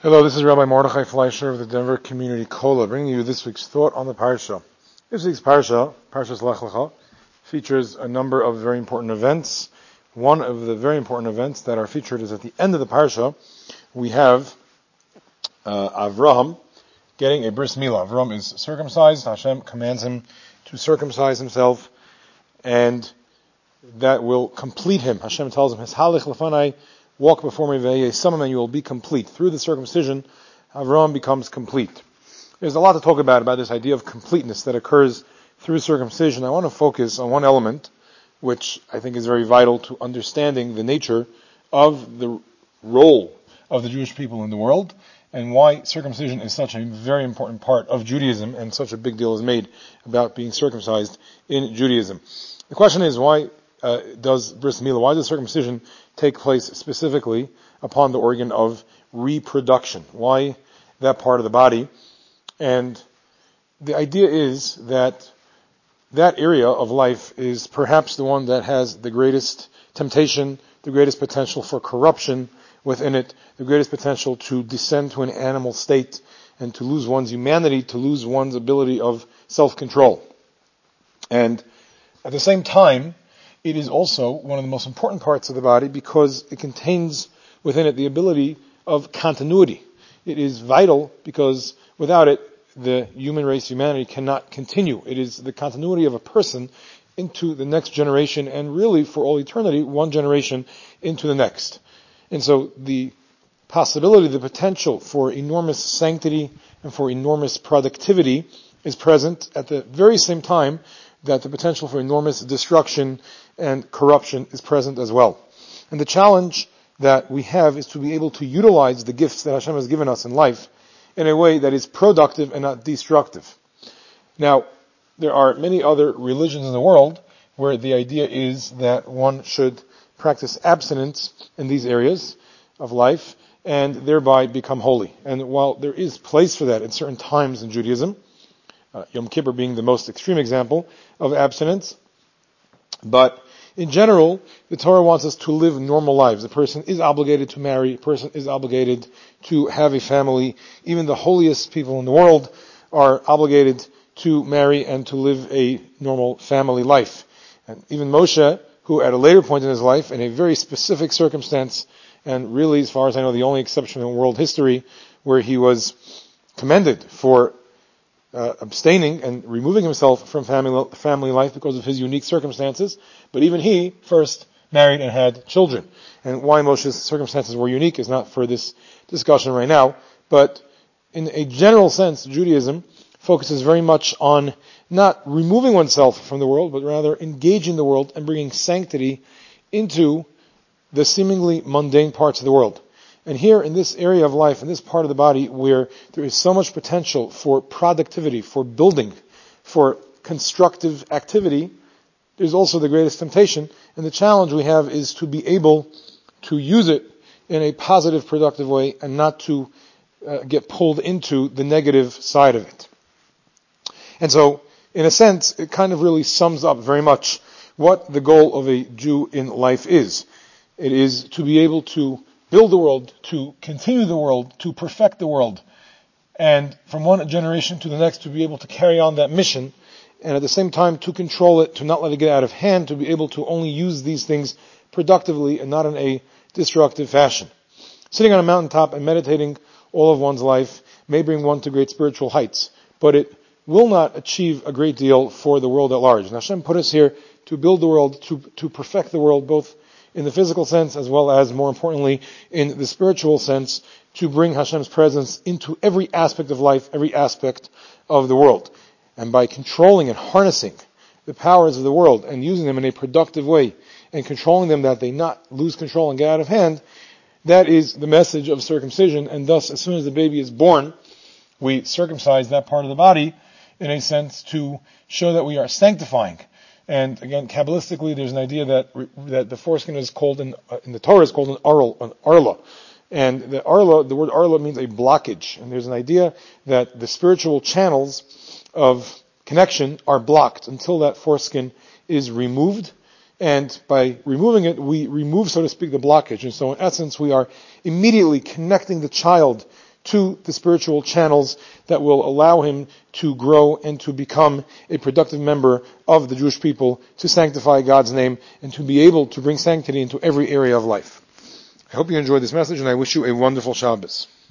Hello, this is Rabbi Mordechai Fleischer of the Denver Community Kola, bringing you this week's thought on the Parsha. This week's Parsha, Parshas Lech Lecha, features a number of very important events. One of the very important events that are featured is at the end of the Parsha. We have Avraham getting a bris milah. Avraham is circumcised. Hashem commands him to circumcise himself, and that will complete him. Hashem tells him, "Halech lefanai, walk before me, ve'yesam, and you will be complete." Through the circumcision, Avraham becomes complete. There's a lot to talk about this idea of completeness that occurs through circumcision. I want to focus on one element, which I think is very vital to understanding the nature of the role of the Jewish people in the world, and why circumcision is such a very important part of Judaism, and such a big deal is made about being circumcised in Judaism. The question is, why does bris milah, why does circumcision take place specifically upon the organ of reproduction? Why that part of the body? And the idea is that that area of life is perhaps the one that has the greatest temptation, the greatest potential for corruption within it, the greatest potential to descend to an animal state and to lose one's humanity, to lose one's ability of self-control. And at the same time, it is also one of the most important parts of the body because it contains within it the ability of continuity. It is vital because without it, the human race, humanity, cannot continue. It is the continuity of a person into the next generation, and really for all eternity, one generation into the next. And so the possibility, the potential for enormous sanctity and for enormous productivity is present at the very same time that the potential for enormous destruction and corruption is present as well. And the challenge that we have is to be able to utilize the gifts that Hashem has given us in life in a way that is productive and not destructive. Now, there are many other religions in the world where the idea is that one should practice abstinence in these areas of life and thereby become holy. And while there is place for that at certain times in Judaism, Yom Kippur being the most extreme example of abstinence, but in general, the Torah wants us to live normal lives. A person is obligated to marry, a person is obligated to have a family. Even the holiest people in the world are obligated to marry and to live a normal family life. And even Moshe, who at a later point in his life, in a very specific circumstance, and really, as far as I know, the only exception in world history, where he was commended for abstaining and removing himself from family life because of his unique circumstances, but even he first married and had children. And why Moshe's circumstances were unique is not for this discussion right now, but in a general sense, Judaism focuses very much on not removing oneself from the world, but rather engaging the world and bringing sanctity into the seemingly mundane parts of the world. And here in this area of life, in this part of the body where there is so much potential for productivity, for building, for constructive activity, there's also the greatest temptation. And the challenge we have is to be able to use it in a positive, productive way and not to get pulled into the negative side of it. And so, in a sense, it kind of really sums up very much what the goal of a Jew in life is. It is to be able to build the world, to continue the world, to perfect the world, and from one generation to the next to be able to carry on that mission, and at the same time to control it, to not let it get out of hand, to be able to only use these things productively and not in a destructive fashion. Sitting on a mountaintop and meditating all of one's life may bring one to great spiritual heights, but it will not achieve a great deal for the world at large. And Hashem put us here to build the world, to perfect the world, both in the physical sense as well as, more importantly, in the spiritual sense, to bring Hashem's presence into every aspect of life, every aspect of the world. And by controlling and harnessing the powers of the world and using them in a productive way and controlling them that they not lose control and get out of hand, that is the message of circumcision. And thus, as soon as the baby is born, we circumcise that part of the body in a sense to show that we are sanctifying. And again, Kabbalistically, there's an idea that the foreskin is called in the Torah is called an arla. And the word arla means a blockage. And there's an idea that the spiritual channels of connection are blocked until that foreskin is removed. And by removing it, we remove, so to speak, the blockage. And so in essence, we are immediately connecting the child to the spiritual channels that will allow him to grow and to become a productive member of the Jewish people, to sanctify God's name and to be able to bring sanctity into every area of life. I hope you enjoyed this message, and I wish you a wonderful Shabbos.